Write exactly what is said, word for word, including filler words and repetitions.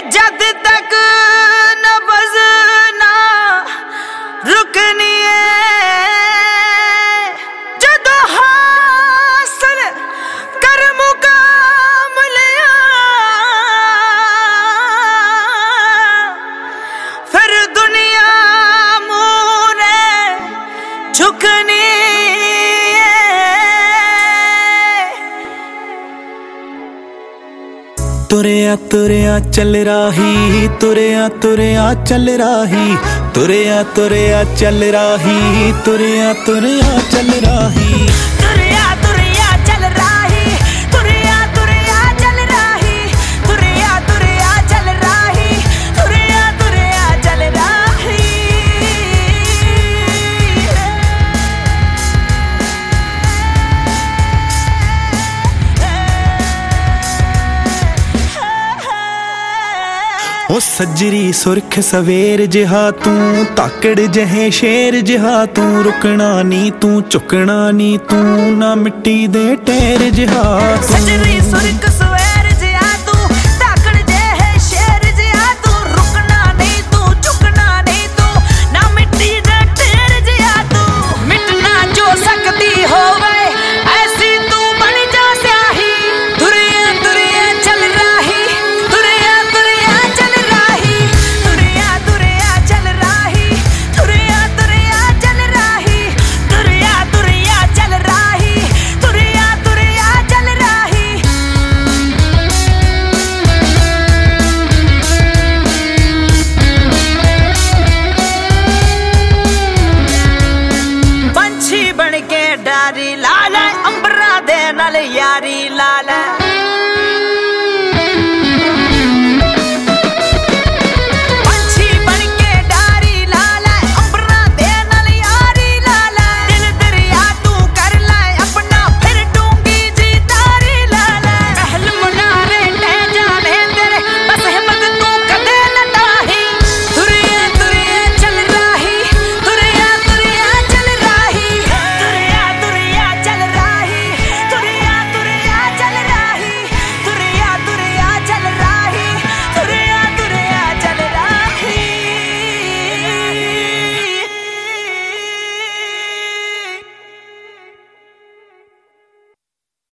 जद तक नबज़ ना रुकनी जदों हासिल कर मुकाम लिया फिर दुनिया मूरे झुकनी। तुरया तुरया चल राही, तुरया तुरया चल राही, तुरया तुरया चल राही, तुरया तुरया चल राही, तुरया तुरया चल राही, तुरया तुरया चल राही, तुरया तुरया चल राही, तुरया तुरया चल राही। ओ सजरी सुरख सवेर जिहा तू, ताकड़ जहे शेर जिहा तू, रुकना नी तू चुकना नी तू, ना मिट्टी दे ढेर जिहा तू। सजरी सुरख सवेर जिहा तू, ताकड़ जहे शेर जिहा तू, रुकना नहीं तू चुकना नहीं तू, ना मिट्टी दे ढेर जिहा तू। मिटना जो सकती होवे ऐसी तू बन जा स्याही, तुरया तुरया चल राही, तुरया तुरया चल राही, तुरया तुरया चल राही, तुरया तुरया चल राही, तुरया तुरया चल राही, तुरया तुरया चल राही। पंछी बन के डारी ला ले, अंबरा दे नाल यारी ला ले।